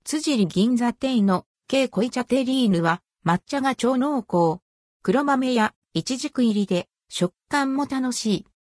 辻銀座店の軽濃茶テリーヌは抹茶が超濃厚。黒豆やイチジク入りで食感も楽しい。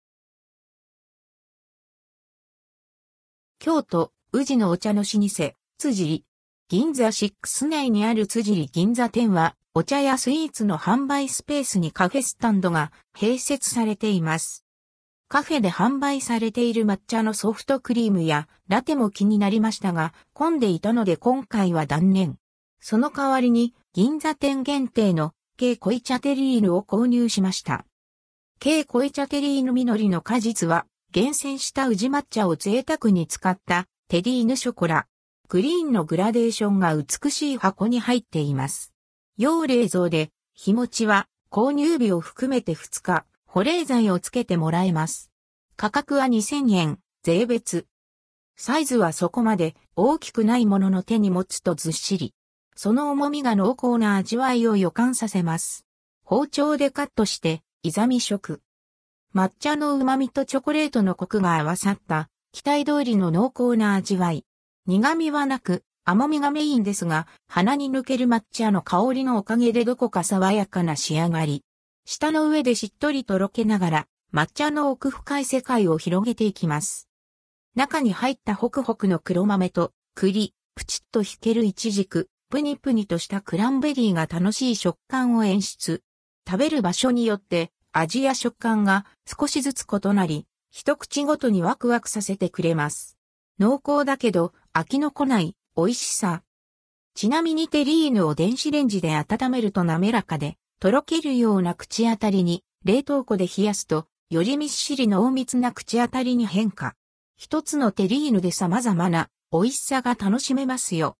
京都、宇治のお茶の老舗、辻銀座6内にある辻銀座店は、お茶やスイーツの販売スペースにカフェスタンドが併設されています。カフェで販売されている抹茶のソフトクリームやラテも気になりましたが、混んでいたので今回は断念。その代わりに、銀座店限定の軽濃茶テリーヌを購入しました。軽濃茶テリーヌ実りの果実は、厳選した宇治抹茶を贅沢に使ったテリーヌショコラ。グリーンのグラデーションが美しい箱に入っています。要冷蔵で、日持ちは購入日を含めて2日、保冷剤をつけてもらえます。価格は2000円、税別。サイズはそこまで大きくないものの手に持つとずっしり。その重みが濃厚な味わいを予感させます。包丁でカットして、イザミ食。抹茶の旨味とチョコレートのコクが合わさった、期待通りの濃厚な味わい。苦味はなく、甘みがメインですが、鼻に抜ける抹茶の香りのおかげでどこか爽やかな仕上がり。舌の上でしっとりとろけながら、抹茶の奥深い世界を広げていきます。中に入ったホクホクの黒豆と、栗、プチッと弾けるイチジク。プニプニとしたクランベリーが楽しい食感を演出。食べる場所によって味や食感が少しずつ異なり、一口ごとにワクワクさせてくれます。濃厚だけど飽きのこない美味しさ。ちなみにテリーヌを電子レンジで温めると滑らかで、とろけるような口当たりに、冷凍庫で冷やすと、よりみっしり濃密な口当たりに変化。一つのテリーヌで様々な美味しさが楽しめますよ。